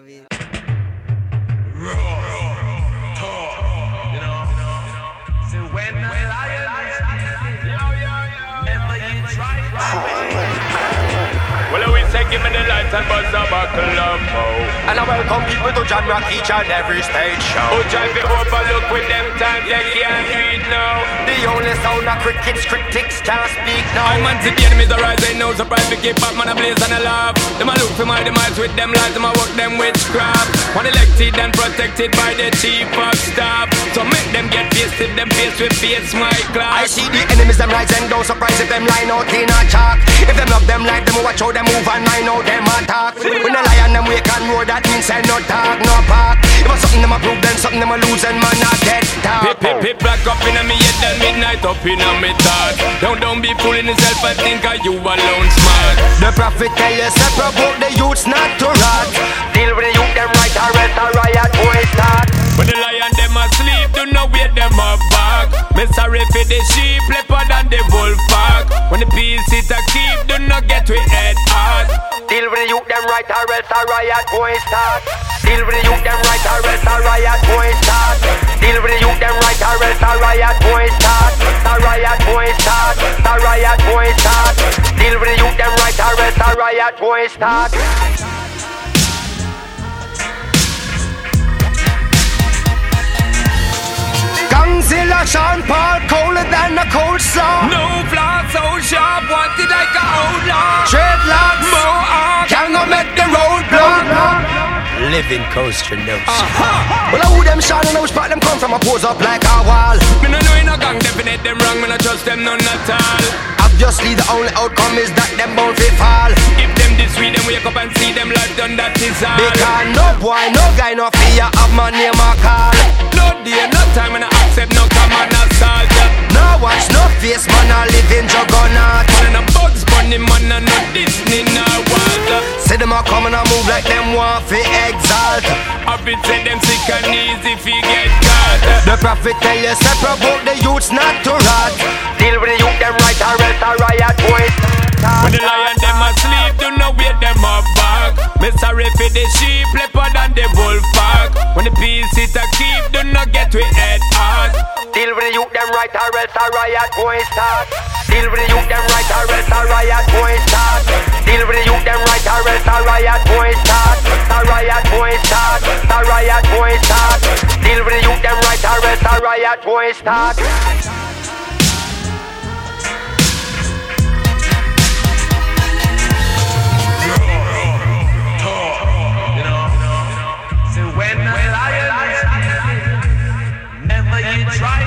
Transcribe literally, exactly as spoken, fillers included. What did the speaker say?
have it. When the lion is never you try. Well, we say give me the lights and buzz a buckle up, oh. And I welcome people to John Rock each and every stage show. Who drive it overlook with them time they can't read now. The only sound of crickets, critics can't speak now. I man see the enemies arise, ain't no surprise. We keep back, man, a blaze and a laugh. Them a look for my demise with them lies, them a work them witchcraft. One elected and protected by the chief of staff. So make them get pissed if them face with face my class. I see the enemies them rise and don't surprise if them line out in a chalk. If them love them like them, watch how them move and I know them attack. When the lion them wake and roar, that means I no talk, no park. If I something them a prove, then something them a lose and man not get talk. Pip, pip, pip, black up in a me head, then midnight up in a me thought. Don't, don't be fooling yourself and think are you alone smart. The prophet tell you, say provoke the youths not to rot. Deal with the youth, them right, or else a riot boy start. When the lion them asleep, do not wait them up back. Me sorry for the sheep, leopard and the wolf pack. When the peace it a keep, do not get we head hard. Deal with the youth, them right, or else a riot boy start. Deal with the youth, them right, or else a riot boy start. Deal with the youth, them right, or else a riot boy start. A riot boy start. A riot boy start. Deal with the youth, them right, or else a riot boy start. Gangzilla, Sean Paul, colder than a cold song. No flaw so sharp, wanted like a outlaw. Dreadlocks, Mohawk, can go make the road block. Living Coaster notes. Uh-huh. Well, I who them shot and I spot them come from a pose up like a wall. Me no know in a gang, definite them wrong, me no trust them none at all. Obviously the only outcome is that them bound to fall. If them this week, them wake up and see them life done, that is all. Because no boy, no guy, no fear of my name or call. No day, no time, and I accept no command assault. No watch, no face, man, I live in juggernaut. Man, a Bugs Bunny, man, and no Disney, no Walter. See them a come and I move like them want fi exalt. I be say them sick and easy fi get caught. The prophet tell you, say provoke the youths not to rot. Deal with the youth, them right, or else a riot boys. When the lion them asleep, do not wait them up back. Me sorry for the sheep, leopard and the wolf pack. When the peace it a keep, do not get we head hard. Deal with the youth, them right, or else a riot boys start. Deal with the youth, them right, or else a riot boys start. Deal with the youth, them right, or else a riot boys start. A riot boys start. A riot boys start. Deal with the youth, them right, or else a riot boys start. When the lion is never you try.